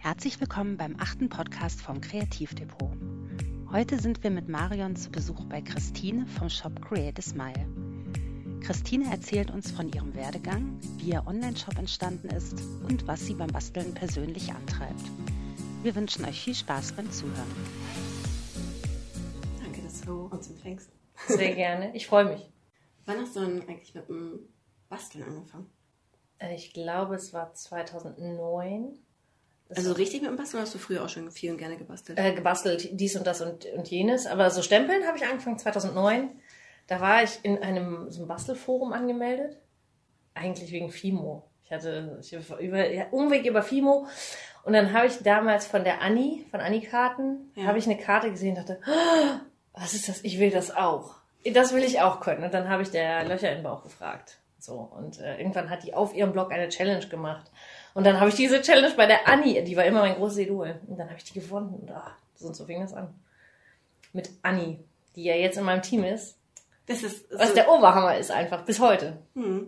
Herzlich willkommen beim 8. Podcast vom Kreativdepot. Heute sind wir mit Marion zu Besuch bei Christine vom Shop Create a Smile. Christine erzählt uns von ihrem Werdegang, wie ihr Online-Shop entstanden ist und was sie beim Basteln persönlich antreibt. Wir wünschen euch viel Spaß beim Zuhören. Danke, dass du uns empfängst. Sehr gerne, ich freue mich. Wann hast du denn eigentlich mit dem Basteln angefangen? Ich glaube, es war 2009. Also richtig mit dem Basteln hast du früher auch schon viel und gerne gebastelt? Gebastelt, dies und das und jenes. Aber so Stempeln habe ich angefangen 2009. Da war ich in so einem Bastelforum angemeldet. Eigentlich wegen Fimo. Ich hatte Umweg über Fimo. Und dann habe ich damals von Anni-Karten, habe ich eine Karte gesehen und dachte, oh, was ist das? Ich will das auch. Das will ich auch können. Und dann habe ich der Löcher im Bauch gefragt. So, und irgendwann hat die auf ihrem Blog eine Challenge gemacht. Und dann habe ich diese Challenge bei der Anni, die war immer mein großes Idol. Und dann habe ich die gewonnen. Und so fing das an. Mit Anni, die ja jetzt in meinem Team ist. Das ist was der Oberhammer ist einfach, bis heute.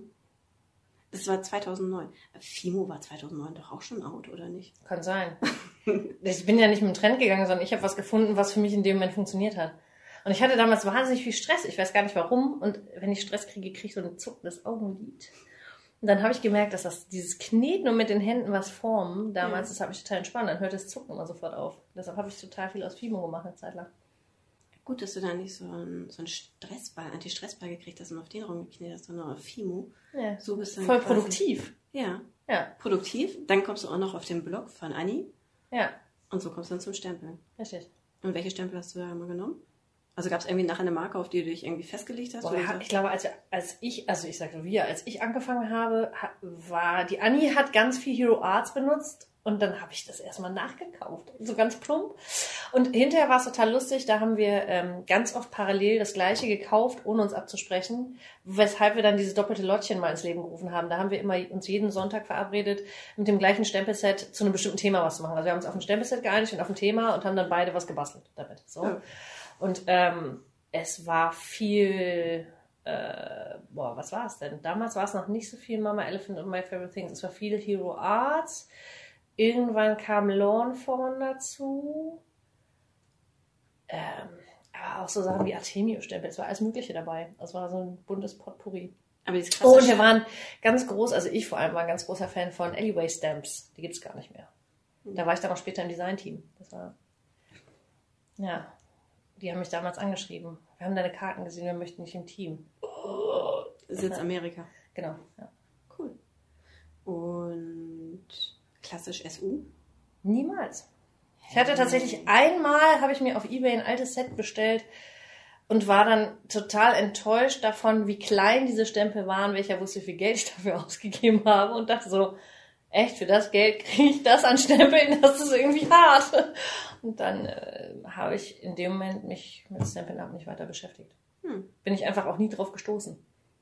Das war 2009. Fimo war 2009 doch auch schon out, oder nicht? Kann sein. Ich bin ja nicht mit dem Trend gegangen, sondern ich habe was gefunden, was für mich in dem Moment funktioniert hat. Und ich hatte damals wahnsinnig viel Stress. Ich weiß gar nicht warum. Und wenn ich Stress kriege, kriege ich so ein zuckendes Augenlid. Und dann habe ich gemerkt, dass dieses Kneten und mit den Händen was formen, damals, das hat mich total entspannt. Dann hört das Zucken immer sofort auf. Deshalb habe ich total viel aus Fimo gemacht eine Zeit lang. Gut, dass du da nicht so einen Stressball, Anti-Stressball gekriegt hast und auf den rumgeknetet hast, sondern auf Fimo. Ja, so bist du voll produktiv. Ja. Ja. Produktiv. Dann kommst du auch noch auf den Blog von Anni. Ja. Und so kommst du dann zum Stempeln. Richtig. Und welche Stempel hast du da immer genommen? Also gab es irgendwie nachher eine Marke, auf die du dich irgendwie festgelegt hast? Ich glaube, als ich angefangen habe, war die Anni hat ganz viel Hero Arts benutzt und dann habe ich das erstmal nachgekauft, so ganz plump. Und hinterher war es total lustig, da haben wir ganz oft parallel das Gleiche gekauft, ohne uns abzusprechen, weshalb wir dann dieses doppelte Lottchen mal ins Leben gerufen haben. Da haben wir immer uns jeden Sonntag verabredet, mit dem gleichen Stempelset zu einem bestimmten Thema was zu machen. Also wir haben uns auf ein Stempelset geeinigt und auf ein Thema und haben dann beide was gebastelt damit. So. Ja. Und es war viel, was war es denn? Damals war es noch nicht so viel Mama Elephant und My Favorite Things. Es war viel Hero Arts. Irgendwann kam Lawnfawn dazu. Aber auch so Sachen wie Artemio-Stempel. Es war alles Mögliche dabei. Es war so ein buntes Potpourri. Aber die ist und wir waren ganz groß, also ich vor allem war ein ganz großer Fan von Alleyway Stamps. Die gibt's gar nicht mehr. Da war ich dann auch später im Designteam. Das war, ja... Die haben mich damals angeschrieben. Wir haben deine Karten gesehen, wir möchten dich im Team. Sitz Amerika. Genau, ja. Cool. Und klassisch SU? Niemals. Ich hatte tatsächlich einmal, habe ich mir auf eBay ein altes Set bestellt und war dann total enttäuscht davon, wie klein diese Stempel waren, welcher wusste, wie viel Geld ich dafür ausgegeben habe und dachte so, echt, für das Geld kriege ich das an Stempeln, das ist irgendwie hart. Und dann habe ich in dem Moment mich mit Stempeln nicht weiter beschäftigt. Bin ich einfach auch nie drauf gestoßen.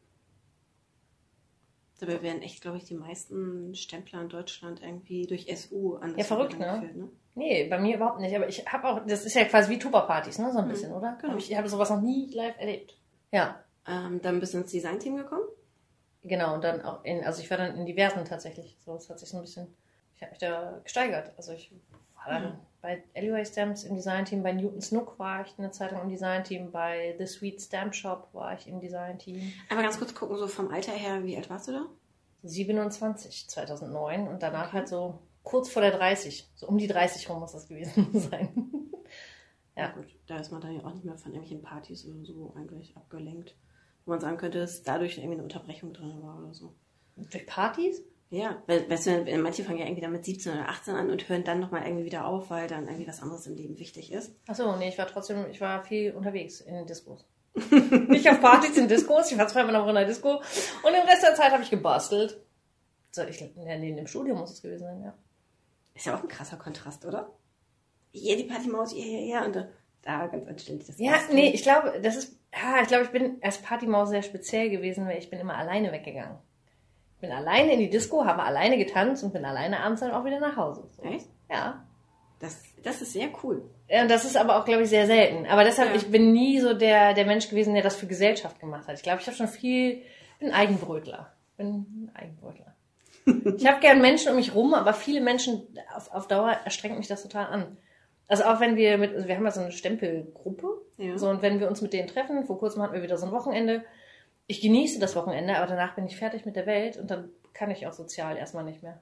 Dabei werden echt, glaube ich, die meisten Stempler in Deutschland irgendwie durch SU an das Ja, verrückt, ne? Geführt, ne? Nee, bei mir überhaupt nicht. Aber ich habe auch, das ist ja quasi wie Tupperpartys, ne? So ein bisschen, oder? Genau. Ich habe sowas noch nie live erlebt. Ja. Dann bist du ins Designteam gekommen? Genau, und dann auch ich war dann in diversen tatsächlich. So, es hat sich so ein bisschen, ich habe mich da gesteigert. Also ich war dann bei Alleyway Stamps im Designteam, bei Newton Snook war ich eine Zeit lang im Designteam, bei The Sweet Stamp Shop war ich im Designteam. Aber ganz kurz gucken, so vom Alter her, wie alt warst du da? 27, 2009 und danach halt so kurz vor der 30. So um die 30 rum muss das gewesen sein. Ja gut, da ist man dann ja auch nicht mehr von irgendwelchen Partys oder so eigentlich abgelenkt. Wo man sagen könnte, dass dadurch irgendwie eine Unterbrechung drin war oder so. Durch Partys? Ja, weißt du, manche fangen ja irgendwie dann mit 17 oder 18 an und hören dann nochmal irgendwie wieder auf, weil dann irgendwie was anderes im Leben wichtig ist. Achso, nee, ich war viel unterwegs in den Diskos. Nicht auf Partys, in Diskos, ich war zweimal noch in einer Disco und den Rest der Zeit habe ich gebastelt. So, im Studium muss es gewesen sein, ja. Ist ja auch ein krasser Kontrast, oder? Hier die Partymaus, ja, und da ganz anständig das. Ja, nee, ich glaube, ich bin als Partymaus sehr speziell gewesen, weil ich bin immer alleine weggegangen. Ich bin alleine in die Disco, habe alleine getanzt und bin alleine abends dann auch wieder nach Hause. So. Echt? Ja. Das ist sehr cool. Ja, und das ist aber auch, glaube ich, sehr selten. Aber deshalb, ich bin nie so der Mensch gewesen, der das für Gesellschaft gemacht hat. Ich glaube, ich bin Eigenbrötler. Ich habe gern Menschen um mich rum, aber viele Menschen, auf Dauer erstrengt mich das total an. Also auch wenn wir haben ja so eine Stempelgruppe, so, und wenn wir uns mit denen treffen, vor kurzem hatten wir wieder so ein Wochenende. Ich genieße das Wochenende, aber danach bin ich fertig mit der Welt und dann kann ich auch sozial erstmal nicht mehr.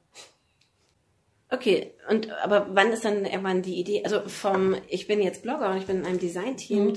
Okay, aber wann ist dann irgendwann die Idee, also ich bin jetzt Blogger und ich bin in einem Design-Team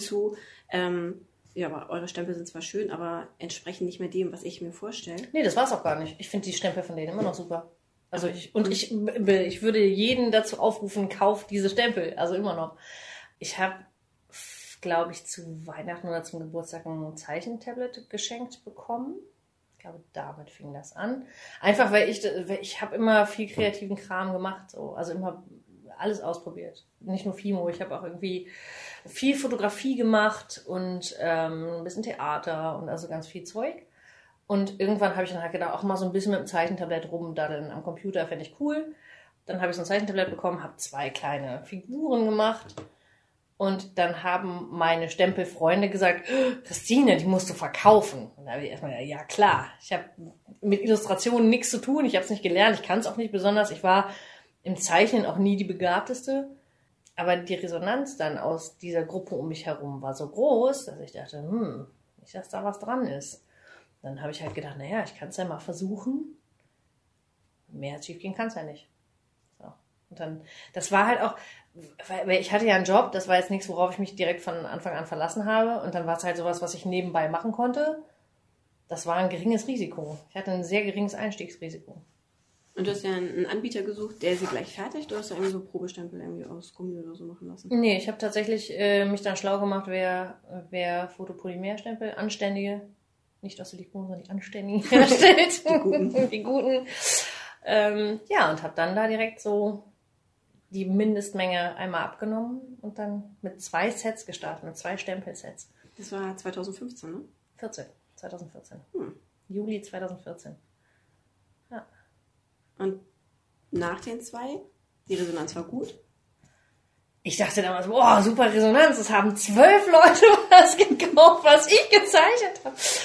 aber eure Stempel sind zwar schön, aber entsprechen nicht mehr dem, was ich mir vorstelle. Nee, das war's auch gar nicht. Ich finde die Stempel von denen immer noch super. Also ich würde jeden dazu aufrufen, kauft diese Stempel, also immer noch. Ich habe, glaube ich, zu Weihnachten oder zum Geburtstag ein Zeichentablet geschenkt bekommen. Ich glaube, damit fing das an. Einfach, weil ich habe immer viel kreativen Kram gemacht, so. Also immer alles ausprobiert. Nicht nur Fimo, ich habe auch irgendwie viel Fotografie gemacht und ein bisschen Theater und also ganz viel Zeug. Und irgendwann habe ich dann halt gedacht, auch mal so ein bisschen mit dem Zeichentablett rumdaddeln am Computer, fände ich cool. Dann habe ich so ein Zeichentablett bekommen, habe 2 kleine Figuren gemacht. Und dann haben meine Stempelfreunde gesagt, Christine, die musst du verkaufen. Und da habe ich erstmal gesagt, ja klar, ich habe mit Illustrationen nichts zu tun, ich habe es nicht gelernt, ich kann es auch nicht besonders. Ich war im Zeichnen auch nie die Begabteste. Aber die Resonanz dann aus dieser Gruppe um mich herum war so groß, dass ich dachte, nicht, dass da was dran ist. Dann habe ich halt gedacht, naja, ich kann es ja mal versuchen. Mehr als schief gehen kann es ja nicht. So. Und dann, das war halt auch, weil ich hatte ja einen Job, das war jetzt nichts, worauf ich mich direkt von Anfang an verlassen habe. Und dann war es halt sowas, was ich nebenbei machen konnte. Das war ein geringes Risiko. Ich hatte ein sehr geringes Einstiegsrisiko. Und du hast ja einen Anbieter gesucht, der sie gleich fertigt, oder hast du irgendwie so Probestempel irgendwie aus Gummi oder so machen lassen? Nee, ich habe tatsächlich mich dann schlau gemacht, wer Fotopolymerstempel, anständige, nicht aus Silikon, sondern die anständigen herstellt. Die guten. Ja, und habe dann da direkt so die Mindestmenge einmal abgenommen und dann mit 2 Sets gestartet, mit 2 Stempelsets. Das war 2015, ne? 2014. Juli 2014. Ja. Und nach den 2, die Resonanz war gut? Ich dachte damals, boah, super Resonanz, es haben 12 Leute was gekauft, was ich gezeichnet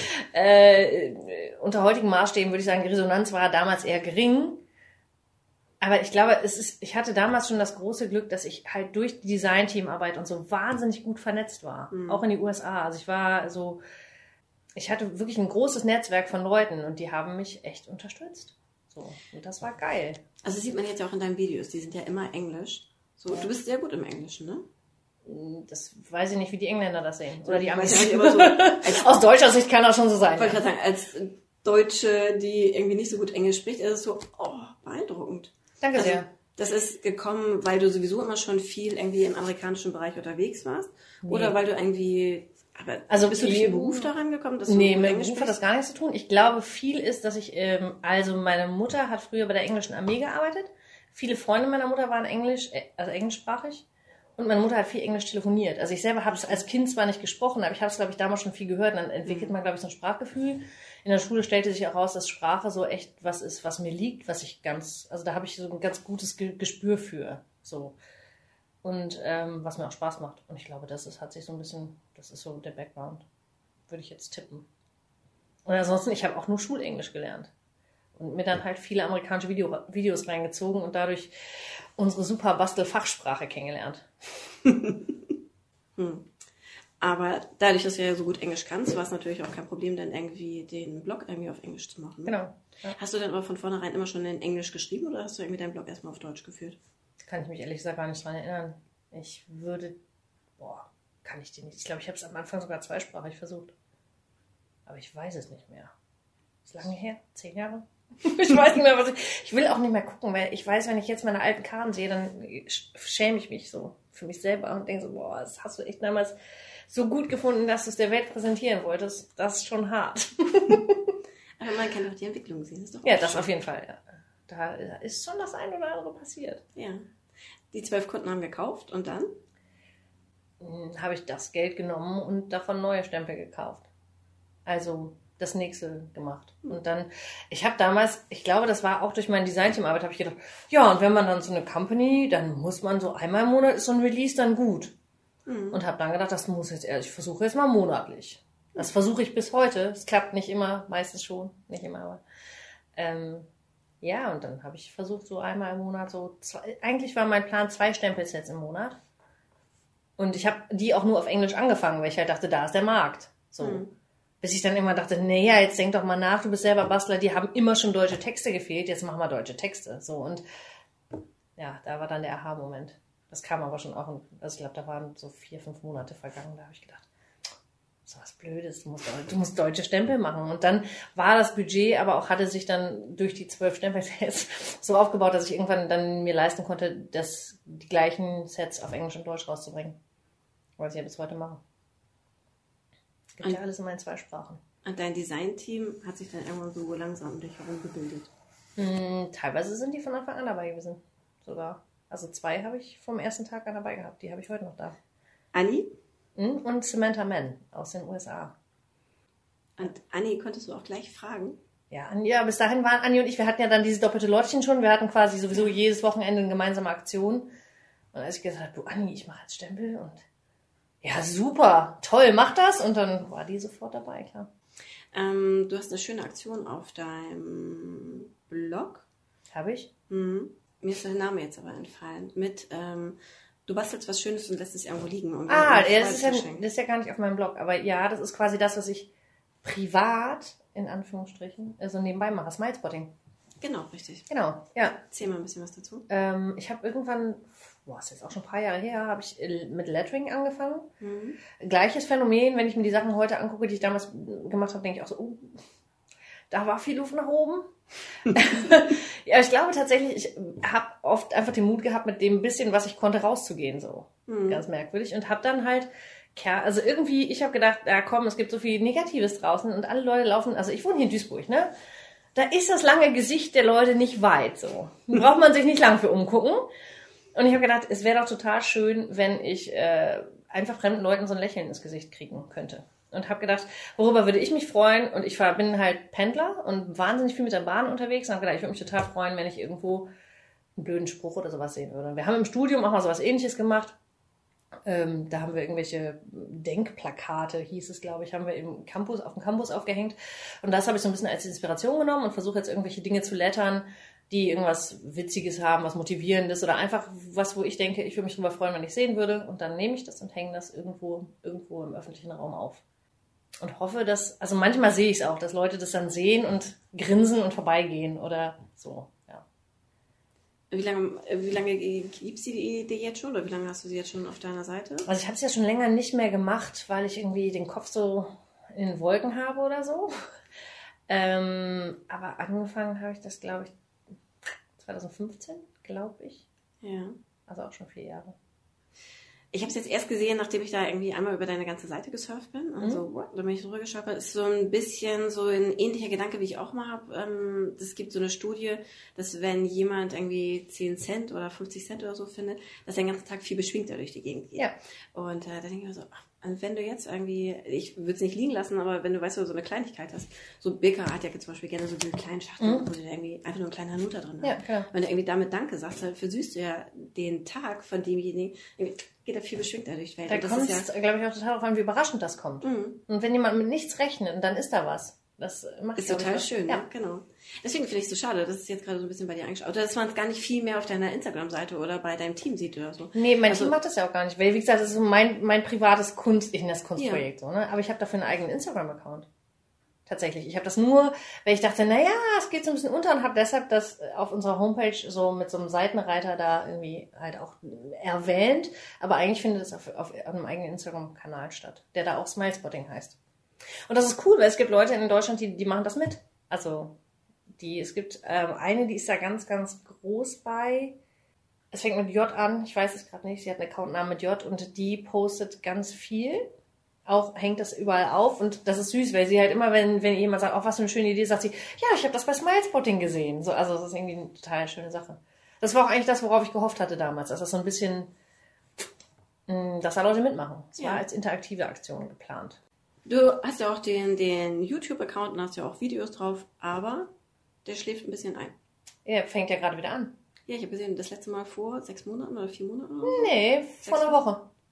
habe. Unter heutigen Maßstäben würde ich sagen, die Resonanz war damals eher gering. Aber ich glaube, ich hatte damals schon das große Glück, dass ich halt durch die Design-Teamarbeit und so wahnsinnig gut vernetzt war. Auch in die USA. Also ich hatte wirklich ein großes Netzwerk von Leuten und die haben mich echt unterstützt. So, und das war geil. Also das sieht man jetzt ja auch in deinen Videos, die sind ja immer Englisch. So, ja. Du bist sehr gut im Englischen, ne? Das weiß ich nicht, wie die Engländer das sehen. Oder die Amis. Ja so, aus deutscher Sicht kann das schon so sein. Ich wollte gerade sagen, als Deutsche, die irgendwie nicht so gut Englisch spricht, ist es so, beeindruckend. Danke sehr. Das ist gekommen, weil du sowieso immer schon viel irgendwie im amerikanischen Bereich unterwegs warst? Nee. Oder weil du irgendwie... Aber bist du durch den Beruf daran gekommen? Dass nee, mit dem Beruf hat das gar nichts zu tun. Ich glaube, viel ist, dass ich... meine Mutter hat früher bei der englischen Armee gearbeitet. Viele Freunde meiner Mutter waren englischsprachig. Und meine Mutter hat viel Englisch telefoniert. Also ich selber habe es als Kind zwar nicht gesprochen, aber ich habe es, glaube ich, damals schon viel gehört. Und dann entwickelt man, glaube ich, so ein Sprachgefühl. In der Schule stellte sich auch raus, dass Sprache so echt was ist, was mir liegt, da habe ich so ein ganz gutes Gespür für. So. Und was mir auch Spaß macht. Und ich glaube, das ist so der Background. Würde ich jetzt tippen. Und ansonsten, ich habe auch nur Schulenglisch gelernt. Und mir dann halt viele amerikanische Videos reingezogen und dadurch unsere super Bastel-Fachsprache kennengelernt. Aber dadurch, dass du ja so gut Englisch kannst, war es natürlich auch kein Problem, dann irgendwie den Blog irgendwie auf Englisch zu machen. Ne? Genau. Ja. Hast du dann aber von vornherein immer schon in Englisch geschrieben oder hast du irgendwie deinen Blog erstmal auf Deutsch geführt? Kann ich mich ehrlich gesagt gar nicht dran erinnern. Kann ich dir nicht. Ich glaube, ich habe es am Anfang sogar zweisprachig versucht. Aber ich weiß es nicht mehr. Ist lange her? 10 Jahre? Ich weiß nicht mehr, ich will auch nicht mehr gucken, weil ich weiß, wenn ich jetzt meine alten Karten sehe, dann schäme ich mich so für mich selber und denke so, das hast du echt damals so gut gefunden, dass du es der Welt präsentieren wolltest. Das ist schon hart. Aber man kann doch die Entwicklung sehen. Das ist doch ja, das auf jeden Fall. Ja. Da ist schon das ein oder andere passiert. Ja. Die 12 Kunden haben gekauft und dann? Habe ich das Geld genommen und davon neue Stempel gekauft. Also das nächste gemacht. Und dann, ich habe damals, ich glaube, das war auch durch meine Designteamarbeit, habe ich gedacht, ja, und wenn man dann so eine Company, dann muss man so einmal im Monat ist so ein Release dann gut. Und habe dann gedacht, das muss jetzt ich versuche jetzt mal monatlich. Das versuche ich bis heute. Es klappt nicht immer, meistens schon, nicht immer, aber Ja, und dann habe ich versucht, so einmal im Monat eigentlich war mein Plan 2 Stempelsets im Monat. Und ich habe die auch nur auf Englisch angefangen, weil ich halt dachte, da ist der Markt. So. Bis ich dann immer dachte, naja, jetzt denk doch mal nach, du bist selber Bastler, die haben immer schon deutsche Texte gefehlt, jetzt mach mal deutsche Texte. So, und ja, da war dann der Aha-Moment. Das kam aber schon auch, also ich glaube, da waren so 4-5 Monate vergangen, da habe ich gedacht, so was Blödes, du musst deutsche Stempel machen. Und dann war das Budget, aber auch hatte sich dann durch die 12 Stempelsets so aufgebaut, dass ich irgendwann dann mir leisten konnte, die gleichen Sets auf Englisch und Deutsch rauszubringen. Was ich ja bis heute mache. Gibt ja alles in meinen 2 Sprachen. Und dein Design-Team hat sich dann irgendwann so langsam um dich herum gebildet? Teilweise sind die von Anfang an dabei gewesen. Sogar. Also 2 habe ich vom ersten Tag an dabei gehabt. Die habe ich heute noch da. Anni? Und Samantha Mann aus den USA. Und Anni konntest du auch gleich fragen? Ja, bis dahin waren Anni und ich, wir hatten ja dann diese doppelte Lottchen schon. Wir hatten quasi sowieso jedes Wochenende eine gemeinsame Aktion. Und als ich gesagt habe, du Anni, ich mache jetzt Stempel und ja, super, toll, mach das. Und dann war die sofort dabei, klar. Du hast eine schöne Aktion auf deinem Blog. Habe ich? Mir ist der Name jetzt aber entfallen. Mit, du bastelst was Schönes und lässt es irgendwo liegen. Und das ist ja gar nicht auf meinem Blog. Aber ja, das ist quasi das, was ich privat, in Anführungsstrichen, so nebenbei mache. Smilespotting. Genau, richtig. Genau, ja. Erzähl mal ein bisschen was dazu. Ich habe irgendwann, ist jetzt auch schon ein paar Jahre her, habe ich mit Lettering angefangen. Gleiches Phänomen, wenn ich mir die Sachen heute angucke, die ich damals gemacht habe, denke ich auch so, da war viel Luft nach oben. Ja, ich glaube tatsächlich, ich habe oft einfach den Mut gehabt, mit dem bisschen, was ich konnte, rauszugehen, so. Ganz merkwürdig. Und habe dann halt, also irgendwie, ich habe gedacht, ja komm, es gibt so viel Negatives draußen und alle Leute laufen, also ich wohne hier in Duisburg, ne? Da ist das lange Gesicht der Leute nicht weit, so. Da braucht man sich nicht lang für umgucken. Und ich habe gedacht, es wäre doch total schön, wenn ich einfach fremden Leuten so ein Lächeln ins Gesicht kriegen könnte. Und habe gedacht, worüber würde ich mich freuen? Und ich bin halt Pendler und wahnsinnig viel mit der Bahn unterwegs. Und habe gedacht, ich würde mich total freuen, wenn ich irgendwo einen blöden Spruch oder sowas sehen würde. Wir haben im Studium auch mal sowas Ähnliches gemacht. Da haben wir irgendwelche Denkplakate, hieß es, glaube ich, haben wir auf dem Campus aufgehängt. Und das habe ich so ein bisschen als Inspiration genommen und versuche jetzt irgendwelche Dinge zu lettern, die irgendwas Witziges haben, was Motivierendes oder einfach was, wo ich denke, ich würde mich darüber freuen, wenn ich sehen würde. Und dann nehme ich das und hänge das irgendwo im öffentlichen Raum auf. Und hoffe, dass, also manchmal sehe ich es auch, dass Leute das dann sehen und grinsen und vorbeigehen oder so, ja. Wie lange gibt es die Idee jetzt schon oder wie lange hast du sie jetzt schon auf deiner Seite? Also ich habe es ja schon länger nicht mehr gemacht, weil ich irgendwie den Kopf so in den Wolken habe oder so. Aber angefangen habe ich das, glaube ich, 2015, glaube ich. Ja. Also auch schon 4 Jahre. Ich habe es jetzt erst gesehen, nachdem ich da irgendwie einmal über deine ganze Seite gesurft bin. Also, da bin ich rübergeschaut. Ist so ein bisschen so ein ähnlicher Gedanke, wie ich auch mal habe. Es gibt so eine Studie, dass wenn jemand irgendwie 10 Cent oder 50 Cent oder so findet, dass er den ganzen Tag viel beschwingter durch die Gegend geht. Ja. Und da denke ich mir so, wenn du jetzt irgendwie, ich würde es nicht liegen lassen, aber wenn du weißt, du so eine Kleinigkeit hast, so Bäcker hat ja zum Beispiel gerne so diese kleinen Schachteln, wo du irgendwie einfach nur ein kleiner Hanuta drin hast. Ja, klar. Wenn du irgendwie damit Danke sagst, dann versüßt du ja den Tag von demjenigen, geht er viel beschwingter durch die Welt. Da kommt es, glaube ich, auch total darauf an, wie überraschend das kommt. Und wenn jemand mit nichts rechnet, dann ist da was. Das macht ist total schön, ja, genau. Deswegen finde ich es so schade, dass es jetzt gerade so ein bisschen bei dir eingeschaut oder dass man es gar nicht viel mehr auf deiner Instagram-Seite oder bei deinem Team sieht oder so. Nee, mein Team macht das ja auch gar nicht, weil, wie gesagt, das ist so mein privates ich nenne das Kunstprojekt, so, ne? Aber ich habe dafür einen eigenen Instagram-Account. Tatsächlich. Ich habe das nur, weil ich dachte, naja, es geht so ein bisschen unter und habe deshalb das auf unserer Homepage so mit so einem Seitenreiter da irgendwie halt auch erwähnt. Aber eigentlich findet es auf einem eigenen Instagram-Kanal statt, der da auch Smilespotting heißt. Und das ist cool, weil es gibt Leute in Deutschland, die machen das mit. Also es gibt eine, die ist da ganz, ganz groß bei. Es fängt mit J an, ich weiß es gerade nicht. Sie hat einen Accountnamen mit J und die postet ganz viel. Auch hängt das überall auf und das ist süß, weil sie halt immer, wenn jemand sagt, oh, was für eine schöne Idee, sagt sie, ja, ich habe das bei Smilespotting gesehen. So, also das ist irgendwie eine total schöne Sache. Das war auch eigentlich das, worauf ich gehofft hatte damals, dass das so ein bisschen, dass da Leute mitmachen. Es war als interaktive Aktion geplant. Du hast ja auch den YouTube-Account und hast ja auch Videos drauf, aber der schläft ein bisschen ein. Er fängt ja gerade wieder an. Ja, ich habe gesehen, das letzte Mal vor 6 Monaten oder 4 Monaten? Oder Nee, vor einer Woche.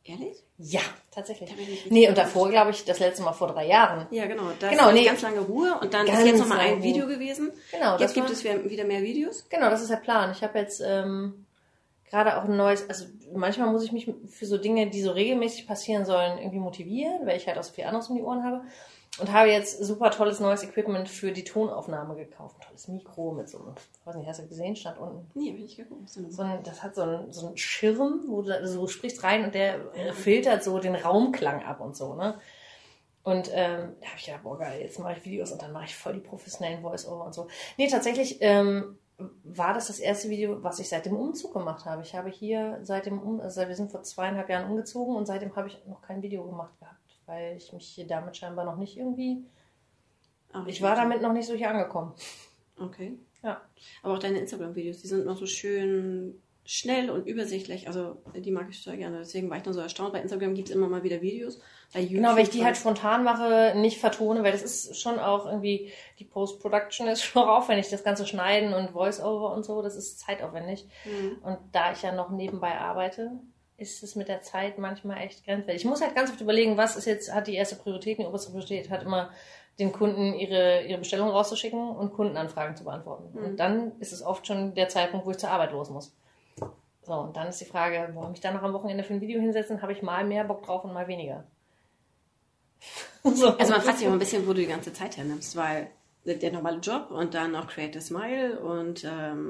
Ehrlich? Ja, tatsächlich. Da bin ich Nee, und davor, glaube ich, das letzte Mal vor 3 Jahren. Ja, genau. Da Genau, ist nee. ganz lange Ruhe und dann ist Ganz jetzt nochmal ein lange Video Ruhe. gewesen. Genau, Jetzt gibt war- es wieder mehr Videos. Genau, das ist der Plan. Ich habe jetzt gerade auch ein neues, also manchmal muss ich mich für so Dinge, die so regelmäßig passieren sollen, irgendwie motivieren, weil ich halt auch so viel anderes um die Ohren habe. Und habe jetzt super tolles neues Equipment für die Tonaufnahme gekauft. Ein tolles Mikro mit so einem, ich weiß nicht, hast du gesehen, stand unten. Nee, hab ich nicht geguckt. Das hat so einen Schirm, wo du sprichst rein und der filtert so den Raumklang ab und so, ne? Und da habe ich gedacht, boah geil, jetzt mache ich Videos und dann mache ich voll die professionellen Voice-Over und so. Nee, tatsächlich war das erste Video, was ich seit dem Umzug gemacht habe. Ich habe hier wir sind vor 2,5 Jahren umgezogen und seitdem habe ich noch kein Video gemacht gehabt, weil ich mich hier damit scheinbar noch nicht irgendwie... Ich war damit noch nicht so hier angekommen. Okay. Ja. Aber auch deine Instagram-Videos, die sind noch so schön schnell und übersichtlich. Also die mag ich total gerne. Deswegen war ich noch so erstaunt. Bei Instagram gibt es immer mal wieder Videos. Bei YouTube Genau, weil ich die halt spontan mache, nicht vertone, weil das ist schon auch irgendwie, die Post-Production ist schon auch aufwendig, das ganze Schneiden und Voice-Over und so, das ist zeitaufwendig. Und da ich ja noch nebenbei arbeite, ist es mit der Zeit manchmal echt grenzwertig. Ich muss halt ganz oft überlegen, was ist jetzt, hat die erste Priorität, die oberste Priorität hat immer den Kunden ihre Bestellung rauszuschicken und Kundenanfragen zu beantworten. Und dann ist es oft schon der Zeitpunkt, wo ich zur Arbeit los muss. So, und dann ist die Frage, warum mich dann noch am Wochenende für ein Video hinsetzen, habe ich mal mehr Bock drauf und mal weniger. So. Also man fragt sich auch ein bisschen, wo du die ganze Zeit hernimmst, weil der normale Job und dann noch Create a Smile und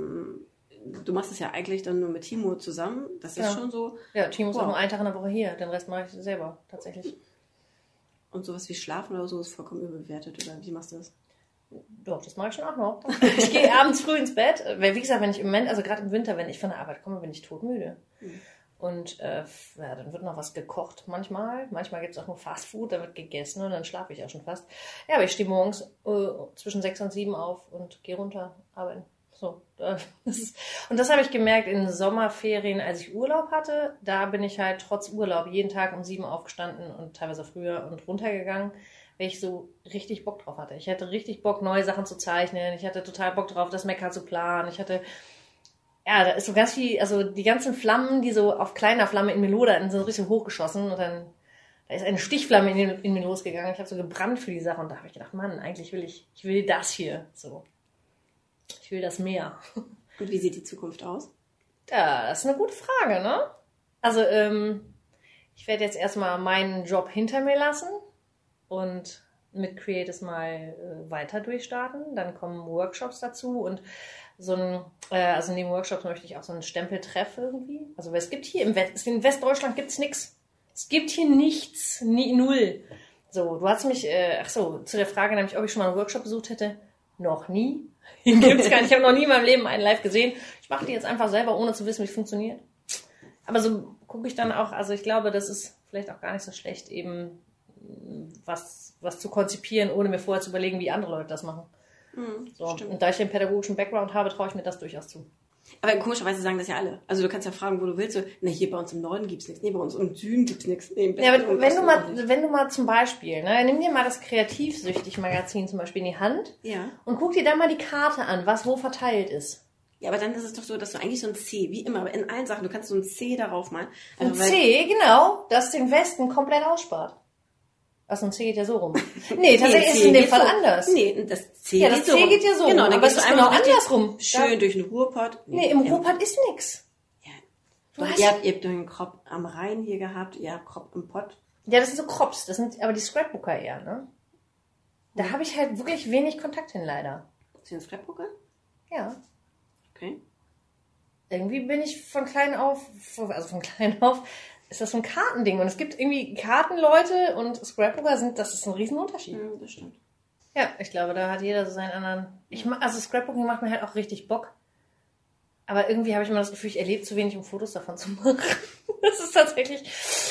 du machst es ja eigentlich dann nur mit Timo zusammen. Das ist schon so. Ja, Timo ist auch nur einen Tag in der Woche hier, den Rest mache ich selber, tatsächlich. Und sowas wie Schlafen oder so ist vollkommen überbewertet, oder wie machst du das? Doch, das mache ich schon auch noch. Ich gehe abends früh ins Bett, weil wie gesagt, wenn ich im Moment, also gerade im Winter, wenn ich von der Arbeit komme, bin ich todmüde. Und ja, dann wird noch was gekocht manchmal. Manchmal gibt es auch nur Fastfood, da wird gegessen und dann schlafe ich auch schon fast. Ja, aber ich stehe morgens zwischen 6 und 7 auf und gehe runter arbeiten. So, und das habe ich gemerkt in Sommerferien, als ich Urlaub hatte. Da bin ich halt trotz Urlaub jeden Tag um 7 aufgestanden und teilweise früher und runtergegangen, weil ich so richtig Bock drauf hatte. Ich hatte richtig Bock, neue Sachen zu zeichnen. Ich hatte total Bock drauf, das Mecker zu planen. Ja, da ist so ganz viel, also die ganzen Flammen, die so auf kleiner Flamme in mir loderten, sind so richtig hochgeschossen und dann da ist eine Stichflamme in mir losgegangen. Ich habe so gebrannt für die Sache und da habe ich gedacht, Mann, eigentlich ich will das hier so. Ich will das mehr. Und wie sieht die Zukunft aus? Ja, das ist eine gute Frage, ne? Also, ich werde jetzt erstmal meinen Job hinter mir lassen und mit Create a Smile weiter durchstarten. Dann kommen Workshops dazu und also in den Workshops möchte ich auch so einen Stempeltreff irgendwie. Also, weil es gibt hier in Westdeutschland gibt's nichts. Es gibt hier nichts, null. So, du hast mich, zu der Frage nämlich, ob ich schon mal einen Workshop besucht hätte. Noch nie. Den gibt's gar nicht. Ich habe noch nie in meinem Leben einen live gesehen. Ich mache die jetzt einfach selber, ohne zu wissen, wie es funktioniert. Aber so gucke ich dann auch, also ich glaube, das ist vielleicht auch gar nicht so schlecht, eben was zu konzipieren, ohne mir vorher zu überlegen, wie andere Leute das machen. So. Und da ich den pädagogischen Background habe, traue ich mir das durchaus zu. Aber komischerweise sagen das ja alle. Also du kannst ja fragen, wo du willst. So, hier bei uns im Norden gibt's nichts. Nee, bei uns im Süden gibt's nichts. Nee, ja, aber wenn du mal zum Beispiel, ne, nimm dir mal das Kreativsüchtig-Magazin zum Beispiel in die Hand und guck dir dann mal die Karte an, was wo verteilt ist. Ja, aber dann ist es doch so, dass du eigentlich so ein C, wie immer, aber in allen Sachen, du kannst so ein C darauf malen. Ein C, genau, das den Westen komplett ausspart. Also ein C geht ja so rum. Nee, tatsächlich ist es in dem Fall anders. Nee, das C geht ja so rum. Genau, dann aber gehst es du ist einmal genau andersrum. Schön durch den Ruhrpott. Nee, im Ruhrpott ist nix. Ja. Ihr habt den Krop am Rhein hier gehabt, ihr habt Krop im Pott. Ja, das sind so Krops, das sind aber die Scrapbooker eher, ne? Da habe ich halt wirklich wenig Kontakt hin, leider. Sind das Scrapbooker? Ja. Okay. Irgendwie bin ich von klein auf, ist das so ein Kartending. Und es gibt irgendwie Kartenleute und Scrapbooker das ist ein Riesenunterschied. Ja, das stimmt. Ja, ich glaube, da hat jeder so seinen anderen... Also Scrapbooking macht mir halt auch richtig Bock. Aber irgendwie habe ich immer das Gefühl, ich erlebe zu wenig, um Fotos davon zu machen. Das ist tatsächlich...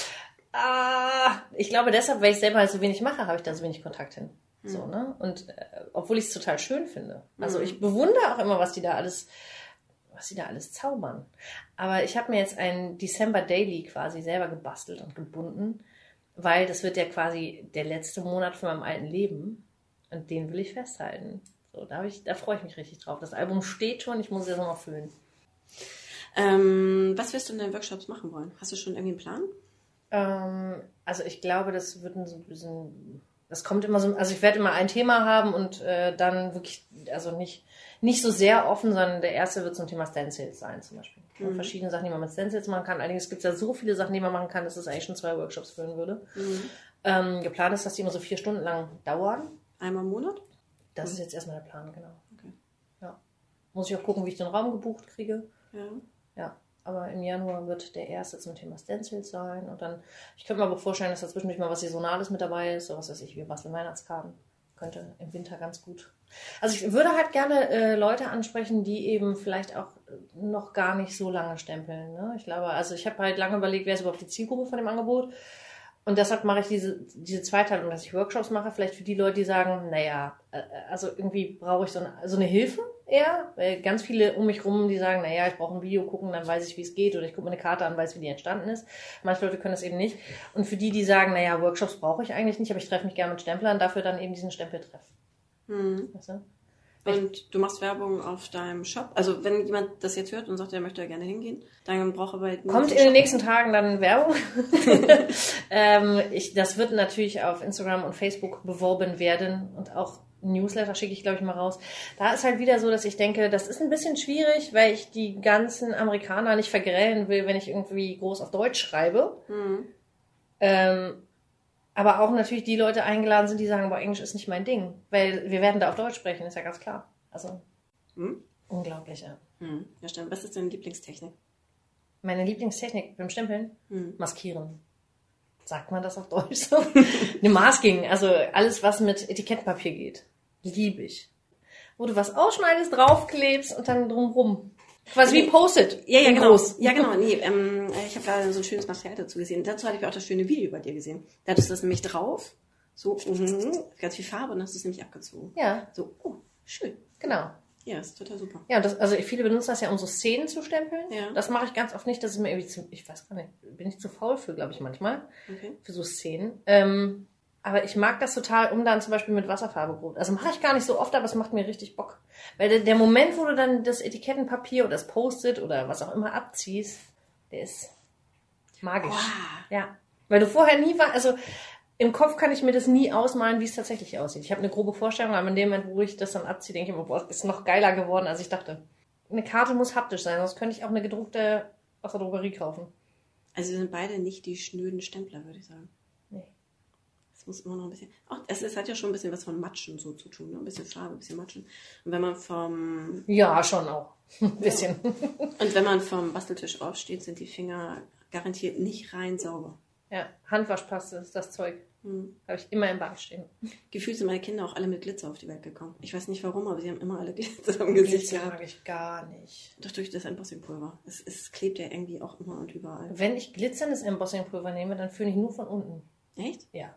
ich glaube deshalb, weil ich selber halt so wenig mache, habe ich da so wenig Kontakt hin. So, ne? Und obwohl ich es total schön finde. Also ich bewundere auch immer, was die da alles zaubern. Aber ich habe mir jetzt ein December Daily quasi selber gebastelt und gebunden, weil das wird ja quasi der letzte Monat von meinem alten Leben und den will ich festhalten. So, da freue ich mich richtig drauf. Das Album steht schon, ich muss es jetzt noch füllen. Was wirst du in deinen Workshops machen wollen? Hast du schon irgendwie einen Plan? Also ich glaube, das wird so ein bisschen, das kommt immer so, also ich werde immer ein Thema haben und dann wirklich, also nicht so sehr offen, sondern der erste wird zum Thema Stencils sein zum Beispiel. Verschiedene Sachen, die man mit Stencils machen kann. Allerdings gibt es ja so viele Sachen, die man machen kann, dass es eigentlich schon 2 Workshops füllen würde. Geplant ist, dass die immer so 4 Stunden lang dauern. Einmal im Monat? Das ist jetzt erstmal der Plan, genau. Okay. Ja. Muss ich auch gucken, wie ich den Raum gebucht kriege. Ja. Aber im Januar wird der erste zum Thema Stencils sein. Und dann, ich könnte mir aber vorstellen, dass da zwischendurch mal was Saisonales mit dabei ist. So was weiß ich, wie basteln Weihnachtskarten. Könnte im Winter ganz gut. Also ich würde halt gerne Leute ansprechen, die eben vielleicht auch noch gar nicht so lange stempeln. Ne? Ich glaube, also ich habe halt lange überlegt, wer ist überhaupt die Zielgruppe von dem Angebot. Und deshalb mache ich diese Zweiteilung, dass ich Workshops mache, vielleicht für die Leute, die sagen, naja, also irgendwie brauche ich so eine Hilfe eher, weil ganz viele um mich rum, die sagen, naja, ich brauche ein Video gucken, dann weiß ich, wie es geht, oder ich gucke mir eine Karte an, weiß, wie die entstanden ist. Manche Leute können das eben nicht. Und für die sagen, naja, Workshops brauche ich eigentlich nicht, aber ich treffe mich gerne mit Stemplern, dafür dann eben diesen Stempeltreff. Weißt du? Und du machst Werbung auf deinem Shop. Also wenn jemand das jetzt hört und sagt, er möchte da gerne hingehen, dann braucht er bei... Kommt in den nächsten Tagen dann Werbung. Das wird natürlich auf Instagram und Facebook beworben werden und auch Newsletter schicke ich, glaube ich, mal raus. Da ist halt wieder so, dass ich denke, das ist ein bisschen schwierig, weil ich die ganzen Amerikaner nicht vergrellen will, wenn ich irgendwie groß auf Deutsch schreibe. Aber auch natürlich die Leute eingeladen sind, die sagen, boah, Englisch ist nicht mein Ding. Weil wir werden da auf Deutsch sprechen, ist ja ganz klar. Also, unglaublich, ja. Ja, stimmt. Was ist deine Lieblingstechnik? Meine Lieblingstechnik beim Stempeln? Maskieren. Sagt man das auf Deutsch so? Eine Masking, also alles, was mit Etikettenpapier geht. Liebe ich. Wo du was ausschneidest, draufklebst und dann drumrum. Quasi wie Post-it. Ja, genau. Groß. Ja, genau. Nee, ich habe gerade so ein schönes Material dazu gesehen. Dazu hatte ich auch das schöne Video bei dir gesehen. Da hattest du das nämlich drauf. So, ganz viel Farbe und hast es nämlich abgezogen. Ja. So, schön. Genau. Ja, ist total super. Ja, also viele benutzen das ja, um so Szenen zu stempeln. Ja. Das mache ich ganz oft nicht. Das ist mir irgendwie ich weiß gar nicht, bin ich zu faul für, glaube ich, manchmal. Okay. Für so Szenen. Aber ich mag das total, um dann zum Beispiel mit Wasserfarbe grob. Also mache ich gar nicht so oft, aber es macht mir richtig Bock. Weil der Moment, wo du dann das Etikettenpapier oder das Post-it oder was auch immer abziehst, der ist magisch. Wow. Ja. Weil du vorher nie also im Kopf kann ich mir das nie ausmalen, wie es tatsächlich aussieht. Ich habe eine grobe Vorstellung, aber in dem Moment, wo ich das dann abziehe, denke ich mir, boah, ist noch geiler geworden, als ich dachte. Eine Karte muss haptisch sein, sonst könnte ich auch eine gedruckte aus der Drogerie kaufen. Also wir sind beide nicht die schnöden Stempler, würde ich sagen. Nee. Es muss immer noch ein bisschen... Es hat ja schon ein bisschen was von Matschen so zu tun, ne? Ein bisschen Farbe, ein bisschen Matschen. Und wenn man vom... Ja, schon auch. Ein bisschen. Und wenn man vom Basteltisch aufsteht, sind die Finger garantiert nicht rein sauber. Ja, Handwaschpaste ist das Zeug. Habe ich immer im Bad stehen. Gefühlt sind meine Kinder auch alle mit Glitzer auf die Welt gekommen. Ich weiß nicht warum, aber sie haben immer alle Glitzer am Gesicht Glitzer gehabt. mag ich gar nicht. Doch durch das Embossingpulver. Es klebt ja irgendwie auch immer und überall. Wenn ich glitzerndes Embossingpulver nehme, dann fühle ich nur von unten. Echt? Ja.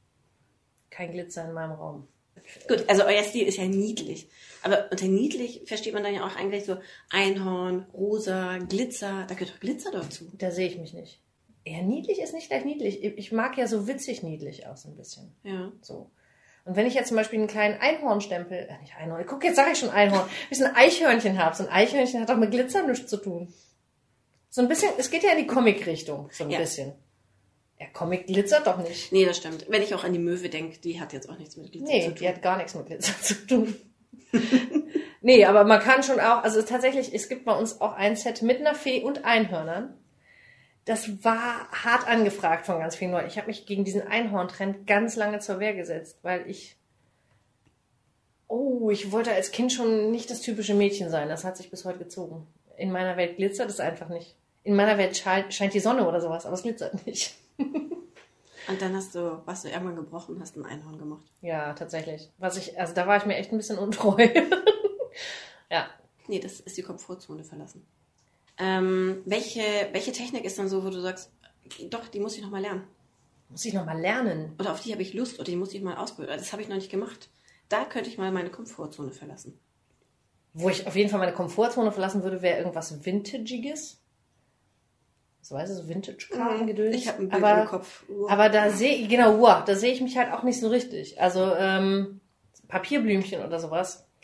Kein Glitzer in meinem Raum. Gut, also euer Stil ist ja niedlich. Aber unter niedlich versteht man dann ja auch eigentlich so Einhorn, rosa, Glitzer. Da gehört doch Glitzer dazu. Da sehe ich mich nicht. Ja, niedlich ist nicht gleich niedlich. Ich mag ja so witzig niedlich aus ein bisschen. Ja. So. Und wenn ich jetzt zum Beispiel einen kleinen Einhornstempel, nicht Einhorn, guck, jetzt sage ich schon Einhorn, ein bisschen Eichhörnchen habe. So ein Eichhörnchen hat doch mit Glitzer nichts zu tun. So ein bisschen, es geht ja in die Comic-Richtung, so ein bisschen. Ja, Comic glitzert doch nicht. Nee, das stimmt. Wenn ich auch an die Möwe denke, die hat jetzt auch nichts mit Glitzer zu tun. Nee, die hat gar nichts mit Glitzer zu tun. Nee, aber man kann schon auch, also tatsächlich, es gibt bei uns auch ein Set mit einer Fee und Einhörnern. Das war hart angefragt von ganz vielen Leuten. Ich habe mich gegen diesen Einhorn-Trend ganz lange zur Wehr gesetzt, weil ich wollte als Kind schon nicht das typische Mädchen sein. Das hat sich bis heute gezogen. In meiner Welt glitzert es einfach nicht. In meiner Welt scheint die Sonne oder sowas, aber es glitzert nicht. Und dann warst du irgendwann gebrochen und hast ein Einhorn gemacht. Ja, tatsächlich. Da war ich mir echt ein bisschen untreu. Ja. Nee, das ist die Komfortzone verlassen. Welche Technik ist dann so, wo du sagst, doch, die muss ich nochmal lernen? Muss ich nochmal lernen? Oder auf die habe ich Lust oder die muss ich mal ausprobieren. Das habe ich noch nicht gemacht. Da könnte ich mal meine Komfortzone verlassen. Wo ich auf jeden Fall meine Komfortzone verlassen würde, wäre irgendwas Vintagiges. So weißt du, so Vintage-Karten-Gedöns. Ich habe ein Bild im Kopf. Aber da sehe ich mich halt auch nicht so richtig. Also Papierblümchen oder sowas.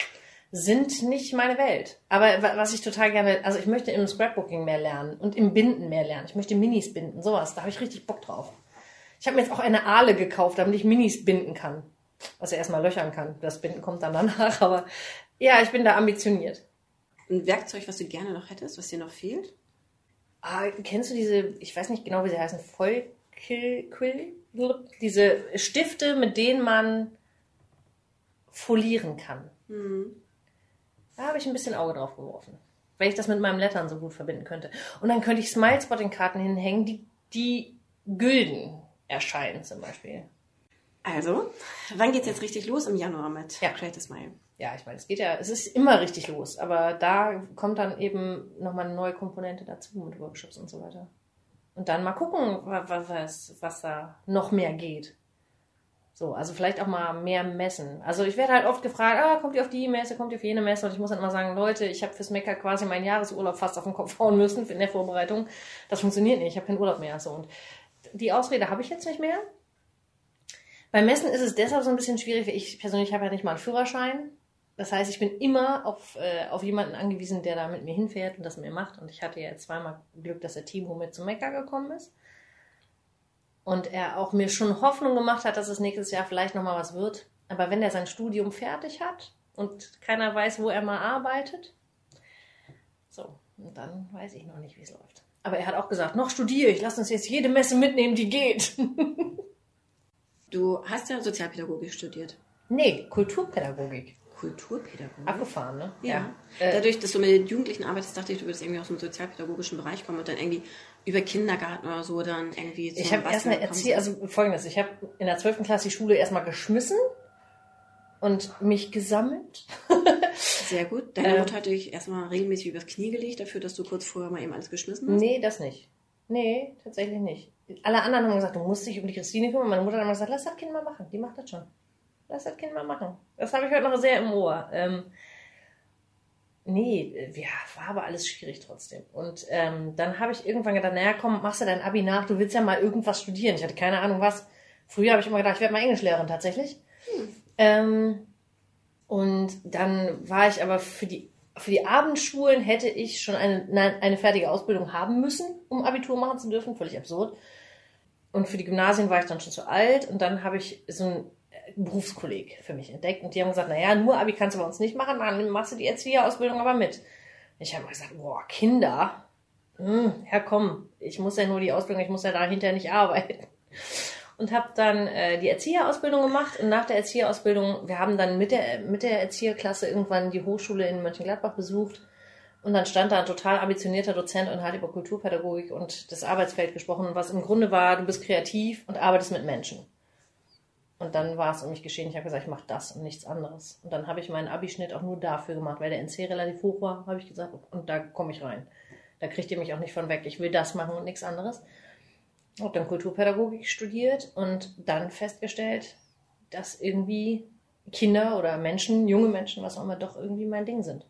sind nicht meine Welt. Aber was ich total gerne, also ich möchte im Scrapbooking mehr lernen und im Binden mehr lernen. Ich möchte Minis binden, sowas. Da habe ich richtig Bock drauf. Ich habe mir jetzt auch eine Ahle gekauft, damit ich Minis binden kann. Also erstmal löchern kann. Das Binden kommt dann danach. Aber ja, ich bin da ambitioniert. Ein Werkzeug, was du gerne noch hättest, was dir noch fehlt? Kennst du diese, ich weiß nicht genau, wie sie heißen, Vollquill? Diese Stifte, mit denen man folieren kann. Da habe ich ein bisschen Auge drauf geworfen. Weil ich das mit meinem Lettern so gut verbinden könnte. Und dann könnte ich Smilespotting-Karten hinhängen, die gülden erscheinen zum Beispiel. Also, wann geht's jetzt richtig los? Im Januar mit Create a Smile? Ja, ich meine, es ist immer richtig los. Aber da kommt dann eben nochmal eine neue Komponente dazu mit Workshops und so weiter. Und dann mal gucken, was da noch mehr geht. So, also vielleicht auch mal mehr messen. Also ich werde halt oft gefragt, kommt ihr auf die Messe, kommt ihr auf jene Messe? Und ich muss dann immer sagen, Leute, ich habe fürs Mecker quasi meinen Jahresurlaub fast auf den Kopf hauen müssen in der Vorbereitung. Das funktioniert nicht, ich habe keinen Urlaub mehr. So, und die Ausrede habe ich jetzt nicht mehr. Bei Messen ist es deshalb so ein bisschen schwierig, weil ich persönlich habe ja nicht mal einen Führerschein. Das heißt, ich bin immer auf jemanden angewiesen, der da mit mir hinfährt und das mit mir macht. Und ich hatte ja zweimal Glück, dass der Timo mit zum Mecker gekommen ist. Und er auch mir schon Hoffnung gemacht hat, dass es nächstes Jahr vielleicht nochmal was wird. Aber wenn er sein Studium fertig hat und keiner weiß, wo er mal arbeitet, so, und dann weiß ich noch nicht, wie es läuft. Aber er hat auch gesagt, noch studiere ich, lass uns jetzt jede Messe mitnehmen, die geht. Du hast ja Sozialpädagogik studiert. Nee, Kulturpädagogik. Kulturpädagogik? Abgefahren, ne? Ja. Dadurch, dass du mit Jugendlichen arbeitest, dachte ich, du würdest irgendwie aus dem sozialpädagogischen Bereich kommen und dann irgendwie über Kindergarten oder so dann irgendwie... Ich habe erstmal erzählt, also Folgendes, ich habe in der 12. Klasse die Schule erstmal geschmissen und mich gesammelt. Sehr gut. Deine Mutter hat dich erstmal regelmäßig übers Knie gelegt dafür, dass du kurz vorher mal eben alles geschmissen hast? Nee, das nicht. Nee, tatsächlich nicht. Alle anderen haben gesagt, du musst dich um die Christine kümmern. Meine Mutter hat immer gesagt, lass das Kind mal machen, die macht das schon. Lass das Kind mal machen. Das habe ich heute noch sehr im Ohr. War aber alles schwierig trotzdem. Und dann habe ich irgendwann gedacht, naja, komm, machst du dein Abi nach, du willst ja mal irgendwas studieren. Ich hatte keine Ahnung was. Früher habe ich immer gedacht, ich werde mal Englischlehrerin tatsächlich. Und dann war ich aber für die Abendschulen hätte ich schon eine fertige Ausbildung haben müssen, um Abitur machen zu dürfen. Völlig absurd. Und für die Gymnasien war ich dann schon zu alt. Und dann habe ich so ein Berufskolleg für mich entdeckt. Und die haben gesagt, naja, nur Abi kannst du bei uns nicht machen, dann machst du die Erzieherausbildung aber mit. Ich habe mal gesagt, boah, Kinder, ja komm, ich muss ja nur die Ausbildung, ich muss ja da hinterher nicht arbeiten. Und habe dann die Erzieherausbildung gemacht. Und nach der Erzieherausbildung, wir haben dann mit der Erzieherklasse irgendwann die Hochschule in Mönchengladbach besucht. Und dann stand da ein total ambitionierter Dozent und hat über Kulturpädagogik und das Arbeitsfeld gesprochen, was im Grunde war, du bist kreativ und arbeitest mit Menschen. Und dann war es um mich geschehen, ich habe gesagt, ich mache das und nichts anderes. Und dann habe ich meinen Abischnitt auch nur dafür gemacht, weil der NC relativ hoch war, habe ich gesagt, und da komme ich rein. Da kriegt ihr mich auch nicht von weg, ich will das machen und nichts anderes. Habe dann Kulturpädagogik studiert und dann festgestellt, dass irgendwie Kinder oder Menschen, junge Menschen, was auch immer, doch irgendwie mein Ding sind.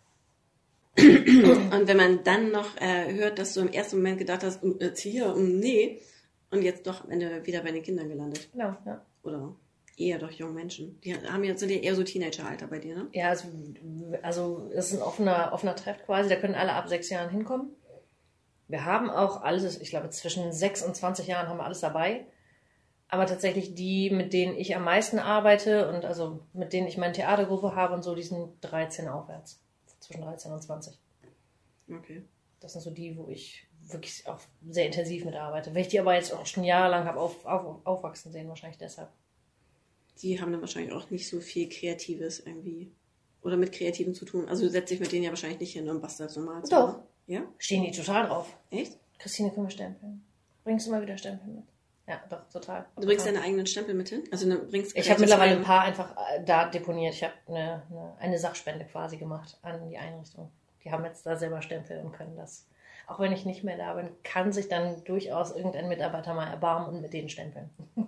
Und wenn man dann noch hört, dass du im ersten Moment gedacht hast, Erzieher, nee, und jetzt doch am Ende wieder bei den Kindern gelandet. Genau, ja. Oder eher doch junge Menschen. Die sind ja eher so Teenageralter bei dir, ne? Ja, also es ist ein offener Treff quasi, da können alle ab 6 Jahren hinkommen. Wir haben auch alles, ich glaube zwischen 6 und 20 Jahren haben wir alles dabei. Aber tatsächlich die, mit denen ich am meisten arbeite und also mit denen ich meine Theatergruppe habe und so, die sind 13 aufwärts. Zwischen 13 und 20. Okay. Das sind so die, wo ich wirklich auch sehr intensiv mitarbeite. Weil ich die aber jetzt auch schon jahrelang habe aufwachsen sehen, wahrscheinlich deshalb. Die haben dann wahrscheinlich auch nicht so viel Kreatives irgendwie oder mit Kreativen zu tun. Also du setzt dich mit denen ja wahrscheinlich nicht hin und bastelst normal. Doch. Ja? Stehen die total drauf. Echt? Christine, können wir stempeln? Bringst du mal wieder Stempel mit? Ja, doch, total. Du bringst deine eigenen Stempel mit hin? Also ich habe mittlerweile ein paar einfach da deponiert. Ich habe eine Sachspende quasi gemacht an die Einrichtung. Die haben jetzt da selber Stempel und können das. Auch wenn ich nicht mehr da bin, kann sich dann durchaus irgendein Mitarbeiter mal erbarmen und mit denen stempeln.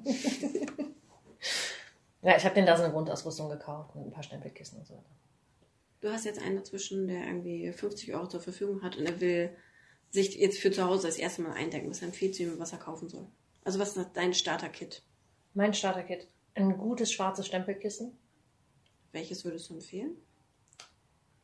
Ja, ich habe denen da so eine Grundausrüstung gekauft mit ein paar Stempelkissen und so weiter. Du hast jetzt einen dazwischen, der irgendwie 50 Euro zur Verfügung hat und er will sich jetzt für zu Hause das erste Mal eindecken. Was empfiehlt du ihm, was er kaufen soll? Also was ist dein Starter-Kit? Mein Starter-Kit. Ein gutes schwarzes Stempelkissen. Welches würdest du empfehlen?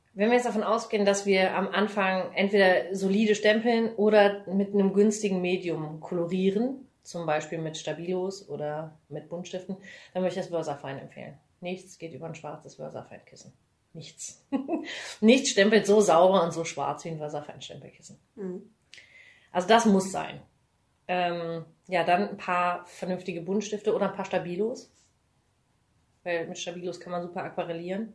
Wenn wir jetzt davon ausgehen, dass wir am Anfang entweder solide stempeln oder mit einem günstigen Medium kolorieren, zum Beispiel mit Stabilos oder mit Buntstiften, dann würde ich das VersaFine empfehlen. Nichts geht über ein schwarzes VersaFine-Kissen. Nichts. Nichts stempelt so sauber und so schwarz wie ein VersaFine-Stempelkissen. Also das muss sein. Dann ein paar vernünftige Buntstifte oder ein paar Stabilos. Weil mit Stabilos kann man super aquarellieren.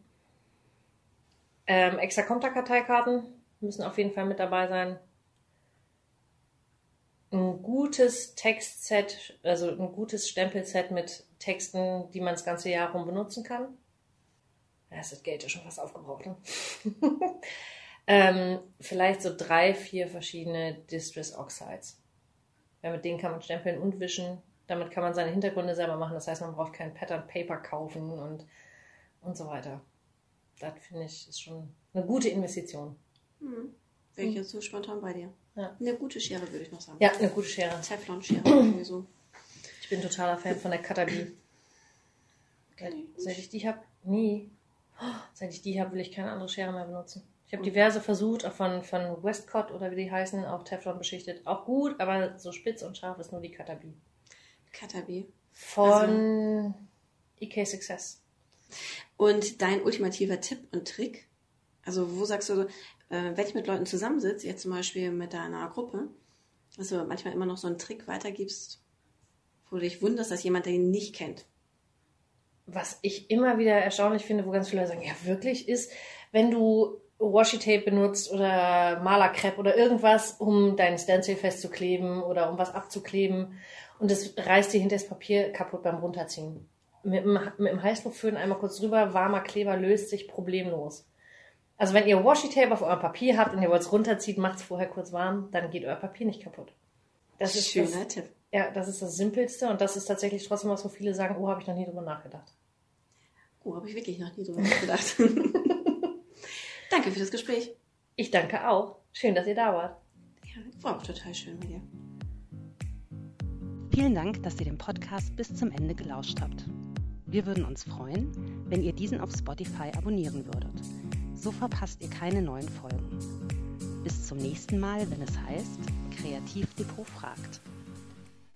Extra Konterkarteikarten müssen auf jeden Fall mit dabei sein. Ein gutes Textset, also ein gutes Stempelset mit Texten, die man das ganze Jahr rum benutzen kann. Ja, das Geld ist schon fast aufgebraucht. Ne? Vielleicht so 3, 4 verschiedene Distress Oxides. Ja, mit denen kann man stempeln und wischen. Damit kann man seine Hintergründe selber machen. Das heißt, man braucht kein Pattern Paper kaufen und so weiter. Das finde ich ist schon eine gute Investition. Wäre ich jetzt so spontan bei dir. Ja. Eine gute Schere würde ich noch sagen. Ja, eine gute Schere. Teflon-Schere irgendwie so. Ich bin totaler Fan von der Katabi. Seit ich die habe, nie. Seit ich die habe, will ich keine andere Schere mehr benutzen. Ich habe diverse versucht, auch von Westcott oder wie die heißen, auch Teflon beschichtet. Auch gut, aber so spitz und scharf ist nur die Katabi. Katabi. Von EK Success. Und dein ultimativer Tipp und Trick? Also wo sagst du, wenn ich mit Leuten zusammensitze, jetzt zum Beispiel mit deiner Gruppe, dass du manchmal immer noch so einen Trick weitergibst, wo du dich wunderst, dass jemand den nicht kennt? Was ich immer wieder erstaunlich finde, wo ganz viele sagen, ja wirklich, ist, wenn du Washi-Tape benutzt oder Malerkrepp oder irgendwas, um deinen Stencil festzukleben oder um was abzukleben und es reißt dir hinter das Papier kaputt beim Runterziehen. Mit dem Heißluftföhn einmal kurz drüber, warmer Kleber löst sich problemlos. Also wenn ihr Washi-Tape auf eurem Papier habt und ihr wollt es runterziehen, macht es vorher kurz warm, dann geht euer Papier nicht kaputt. Das ist schöner Tipp. Ja, das ist das Simpelste und das ist tatsächlich trotzdem was, wo viele sagen, habe ich noch nie drüber nachgedacht. Habe ich wirklich noch nie drüber nachgedacht. Danke für das Gespräch. Ich danke auch. Schön, dass ihr da wart. Ja, war auch total schön mit dir. Vielen Dank, dass ihr dem Podcast bis zum Ende gelauscht habt. Wir würden uns freuen, wenn ihr diesen auf Spotify abonnieren würdet. So verpasst ihr keine neuen Folgen. Bis zum nächsten Mal, wenn es heißt, Kreativdepot fragt.